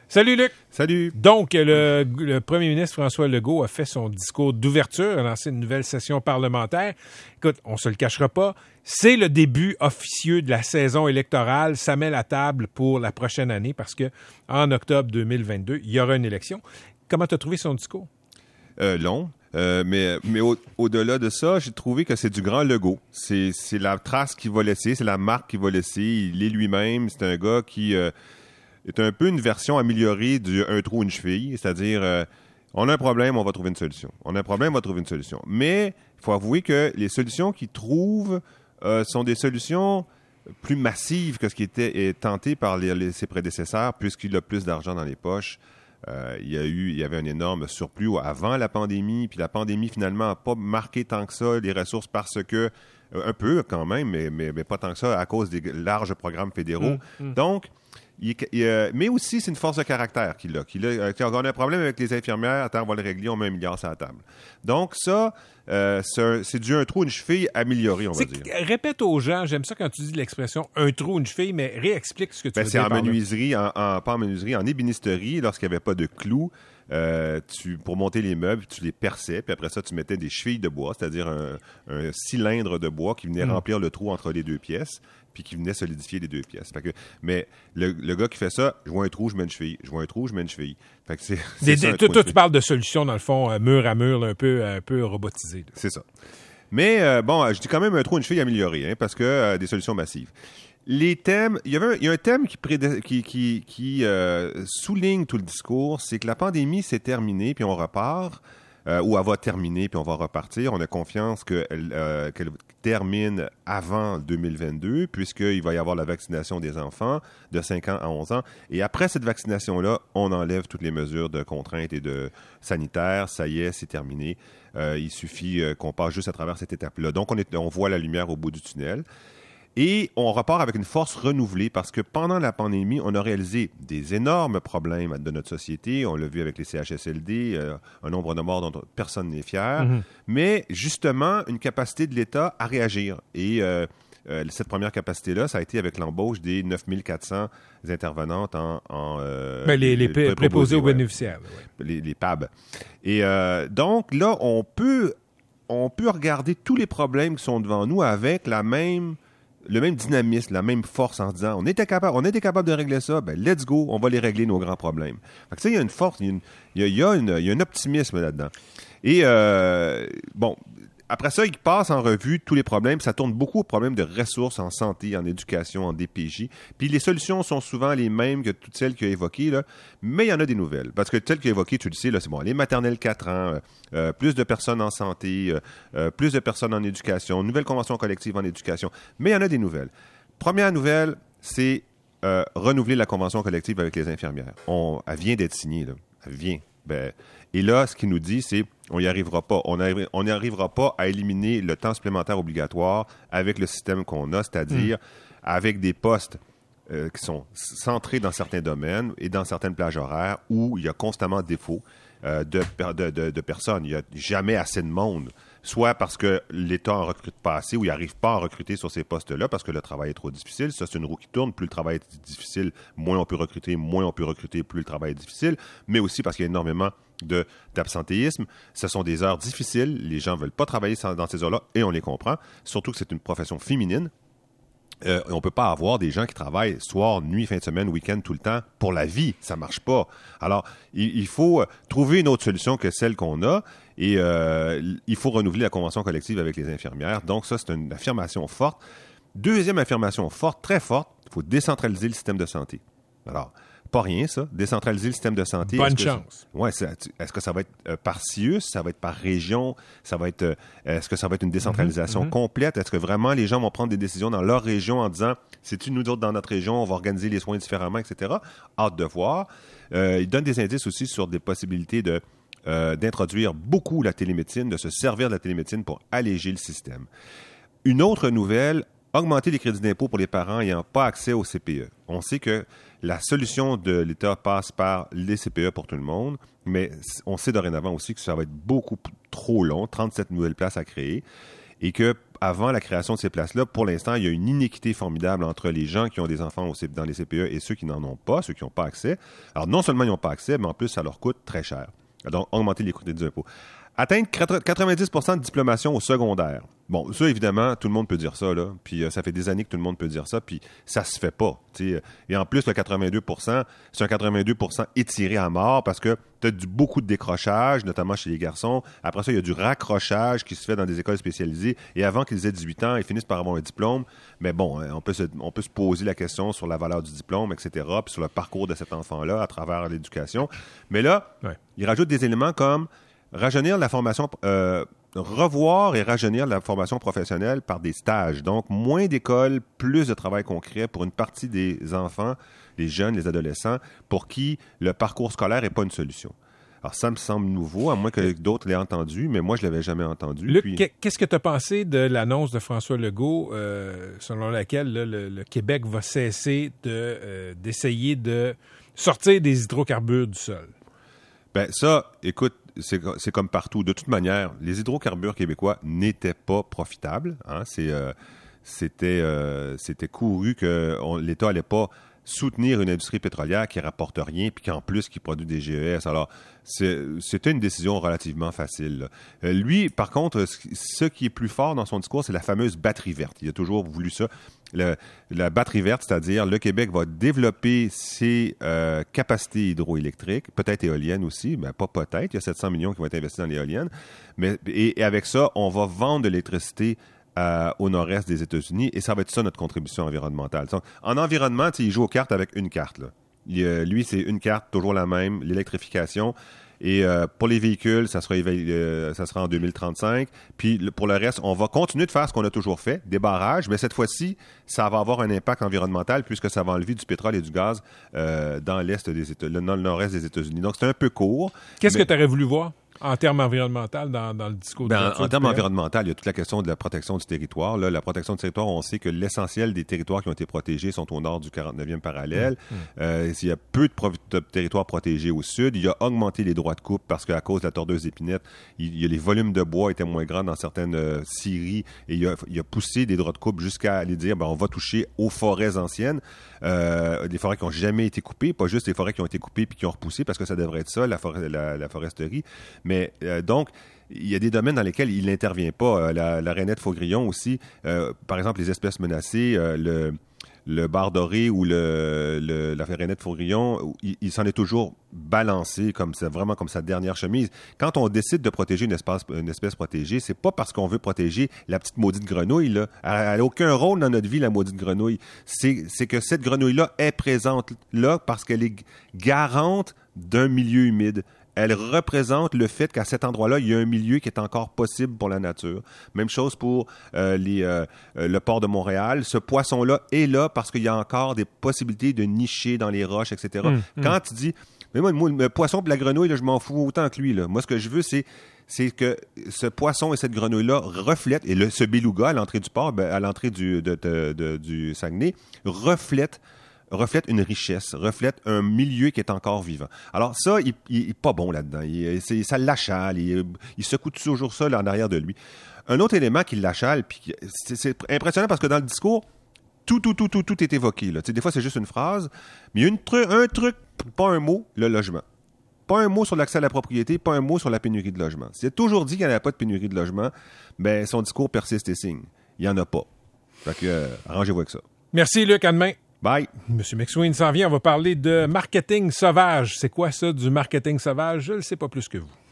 Salut Luc! Salut! Donc, le premier ministre François Legault a fait son discours d'ouverture, a lancé une nouvelle session parlementaire. Écoute, on se le cachera pas, c'est le début officieux de la saison électorale. Ça met la table pour la prochaine année parce que en octobre 2022, il y aura une élection. Comment tu as trouvé son discours? Long. Mais au-delà de ça, j'ai trouvé que c'est du grand Legault. C'est la trace qu'il va laisser, c'est la marque qu'il va laisser. Il est lui-même. C'est un gars qui est un peu une version améliorée du un trou, une cheville. C'est-à-dire, on a un problème, on va trouver une solution. On a un problème, on va trouver une solution. Mais il faut avouer que les solutions qu'il trouve sont des solutions plus massives que ce qui était tenté par ses prédécesseurs, puisqu'il a plus d'argent dans les poches. Il y avait un énorme surplus avant la pandémie, puis la pandémie, finalement, n'a pas marqué tant que ça les ressources parce que, un peu quand même, mais pas tant que ça, à cause des larges programmes fédéraux. Donc, mais aussi, c'est une force de caractère qu'il a. Quand on a un problème avec les infirmières, attends, on va le régler, on met 1 milliard sur la table. Donc, ça, c'est du un trou, une cheville amélioré, on va dire. Répète aux gens, j'aime ça quand tu dis l'expression un trou, une cheville, mais réexplique ce que tu veux dire. C'est en menuiserie, pas en menuiserie, en ébénisterie, lorsqu'il n'y avait pas de clous. Pour monter les meubles, tu les perçais, puis après ça, tu mettais des chevilles de bois, c'est-à-dire un cylindre de bois qui venait remplir le trou entre les deux pièces, puis qui venait solidifier les deux pièces. Mais le gars qui fait ça, je vois un trou, je mets une cheville. Je vois un trou, je mets une cheville. Fait que toi, tu parles de solutions, dans le fond, mur à mur, là, un peu robotisées. Là. C'est ça. Mais je dis quand même un trou, une cheville améliorée, parce que des solutions massives. Les thèmes, il y a un thème qui souligne tout le discours, c'est que la pandémie s'est terminée, puis on repart, ou elle va terminer, puis on va repartir. On a confiance qu'elle termine avant 2022, puisqu'il va y avoir la vaccination des enfants de 5 ans à 11 ans. Et après cette vaccination-là, on enlève toutes les mesures de contraintes et de sanitaires. Ça y est, c'est terminé. Il suffit qu'on passe juste à travers cette étape-là. Donc, on voit la lumière au bout du tunnel. Et on repart avec une force renouvelée parce que pendant la pandémie, on a réalisé des énormes problèmes de notre société. On l'a vu avec les CHSLD, un nombre de morts dont personne n'est fier. Mais justement, une capacité de l'État à réagir. Et cette première capacité-là, ça a été avec l'embauche des 9400 intervenantes les préposés aux bénéficiaires. Les PAB. Et donc, là, on peut regarder tous les problèmes qui sont devant nous avec le même dynamisme, la même force en se disant on était capable de régler ça, ben let's go, on va les régler nos grands problèmes. Fait que ça, il y a une force, il y a un optimisme là-dedans. Et après ça, il passe en revue tous les problèmes. Ça tourne beaucoup aux problèmes de ressources en santé, en éducation, en DPJ. Puis les solutions sont souvent les mêmes que toutes celles qu'il a évoquées, là. Mais il y en a des nouvelles. Parce que celles qu'il a évoquées, tu le sais, là, c'est bon, les maternelles 4 ans, plus de personnes en santé, plus de personnes en éducation, nouvelle convention collective en éducation. Mais il y en a des nouvelles. Première nouvelle, c'est renouveler la convention collective avec les infirmières. Elle vient d'être signée, là. Elle vient. Et là, ce qu'il nous dit, c'est on n'y arrivera pas. On n'y arrivera pas à éliminer le temps supplémentaire obligatoire avec le système qu'on a, c'est-à-dire avec des postes qui sont centrés dans certains domaines et dans certaines plages horaires où il y a constamment défaut de personnes. Il n'y a jamais assez de monde. Soit parce que l'État en recrute pas assez ou il n'arrive pas à recruter sur ces postes-là parce que le travail est trop difficile. Ça, c'est une roue qui tourne. Plus le travail est difficile, moins on peut recruter, plus le travail est difficile. Mais aussi parce qu'il y a énormément d'absentéisme. Ce sont des heures difficiles. Les gens ne veulent pas travailler dans ces heures-là et on les comprend. Surtout que c'est une profession féminine. On ne peut pas avoir des gens qui travaillent soir, nuit, fin de semaine, week-end, tout le temps pour la vie. Ça ne marche pas. Alors, il faut trouver une autre solution que celle qu'on a et il faut renouveler la convention collective avec les infirmières. Donc, ça, c'est une affirmation forte. Deuxième affirmation forte, très forte, il faut décentraliser le système de santé. Alors, pas rien, ça. Décentraliser le système de santé. Bonne chance. Est-ce que ça va être par CIUS? Ça va être par région? Est-ce que ça va être une décentralisation complète? Est-ce que vraiment les gens vont prendre des décisions dans leur région en disant c'est-tu nous autres dans notre région, on va organiser les soins différemment, etc.? Hâte de voir. Il donne des indices aussi sur des possibilités d'introduire beaucoup la télémédecine, de se servir de la télémédecine pour alléger le système. Une autre nouvelle, augmenter les crédits d'impôt pour les parents n'ayant pas accès au CPE. On sait que la solution de l'État passe par les CPE pour tout le monde, mais on sait dorénavant aussi que ça va être beaucoup trop long, 37 nouvelles places à créer, et que avant la création de ces places-là, pour l'instant, il y a une inéquité formidable entre les gens qui ont des enfants dans les CPE et ceux qui n'en ont pas, ceux qui n'ont pas accès. Alors, non seulement ils n'ont pas accès, mais en plus, ça leur coûte très cher. Donc, augmenter les coûts des impôts. Atteindre 90% de diplomation au secondaire. Bon, ça, évidemment, tout le monde peut dire ça, là. Puis ça fait des années que tout le monde peut dire ça, puis ça se fait pas. T'sais. Et en plus, le 82%, c'est un 82% étiré à mort parce que tu as beaucoup de décrochage, notamment chez les garçons. Après ça, il y a du raccrochage qui se fait dans des écoles spécialisées. Et avant qu'ils aient 18 ans, ils finissent par avoir un diplôme. Mais bon, on peut se poser la question sur la valeur du diplôme, etc., puis sur le parcours de cet enfant-là à travers l'éducation. Mais là, ils rajoutent des éléments comme rajeunir la formation, revoir et rajeunir la formation professionnelle par des stages. Donc, moins d'écoles, plus de travail concret pour une partie des enfants, les jeunes, les adolescents, pour qui le parcours scolaire n'est pas une solution. Alors, ça me semble nouveau, à moins que d'autres l'aient entendu, mais moi, je ne l'avais jamais entendu. Luc, qu'est-ce que tu as pensé de l'annonce de François Legault, selon laquelle là, le Québec va cesser d'essayer de sortir des hydrocarbures du sol? Ben ça, écoute, c'est comme partout. De toute manière, les hydrocarbures québécois n'étaient pas profitables. Hein? C'était couru que l'État n'allait pas soutenir une industrie pétrolière qui rapporte rien puis qu'en plus qui produit des GES. Alors, c'était une décision relativement facile. Lui, par contre, ce qui est plus fort dans son discours, c'est la fameuse batterie verte. Il a toujours voulu ça. La batterie verte, c'est-à-dire le Québec va développer ses capacités hydroélectriques, peut-être éoliennes aussi, mais pas peut-être. Il y a 700 millions qui vont être investis dans l'éolienne. Et avec ça, on va vendre de l'électricité au nord-est des États-Unis, et ça va être ça notre contribution environnementale. Donc, en environnement, il joue aux cartes avec une carte. Là. Lui, c'est une carte, toujours la même, l'électrification. Et pour les véhicules, ça sera en 2035. Puis pour le reste, on va continuer de faire ce qu'on a toujours fait, des barrages, mais cette fois-ci, ça va avoir un impact environnemental puisque ça va enlever du pétrole et du gaz dans l'est dans le nord-est des États-Unis. Donc, c'est un peu court. Qu'est-ce que tu aurais voulu voir en termes environnementaux dans le discours en termes environnementaux, il y a toute la question de la protection du territoire. Là, la protection du territoire, on sait que l'essentiel des territoires qui ont été protégés sont au nord du 49e parallèle. Il y a peu de territoires protégés au sud. Il a augmenté les droits de coupe parce qu'à cause de la tordeuse épinette, les volumes de bois étaient moins grands dans certaines scieries et il a poussé des droits de coupe jusqu'à aller dire on va toucher aux forêts anciennes, des forêts qui n'ont jamais été coupées, pas juste les forêts qui ont été coupées puis qui ont repoussé parce que ça devrait être ça, la foresterie. Mais donc, il y a des domaines dans lesquels il n'intervient pas. La rainette faugrillon aussi, par exemple, les espèces menacées, le bar doré ou la rainette faugrillon, il s'en est toujours balancé vraiment comme sa dernière chemise. Quand on décide de protéger une espèce protégée, c'est pas parce qu'on veut protéger la petite maudite grenouille. Là. Elle n'a aucun rôle dans notre vie, la maudite grenouille. C'est que cette grenouille-là est présente là parce qu'elle est garante d'un milieu humide. Elle représente le fait qu'à cet endroit-là, il y a un milieu qui est encore possible pour la nature. Même chose pour le port de Montréal. Ce poisson-là est là parce qu'il y a encore des possibilités de nicher dans les roches, etc. Quand tu dis, mais moi, le poisson et la grenouille, là, je m'en fous autant que lui. Là. Moi, ce que je veux, c'est que ce poisson et cette grenouille-là reflètent, et ce beluga à l'entrée du port, à l'entrée du Saguenay, reflète une richesse, reflète un milieu qui est encore vivant. Alors ça, il est pas bon là-dedans. Ça l'achale. Il secoue toujours ça là, en arrière de lui. Un autre élément qui l'achale, puis c'est impressionnant parce que dans le discours, tout est évoqué. Là. Des fois, c'est juste une phrase, mais il y a un truc, pas un mot, le logement. Pas un mot sur l'accès à la propriété, pas un mot sur la pénurie de logement. S'il a toujours dit qu'il n'y en avait pas de pénurie de logement, ben son discours persiste et signe. Il n'y en a pas. Fait que, arrangez-vous avec ça. Merci, Luc. À demain. Bye. Monsieur McSween s'en vient. On va parler de marketing sauvage. C'est quoi ça, du marketing sauvage? Je ne le sais pas plus que vous.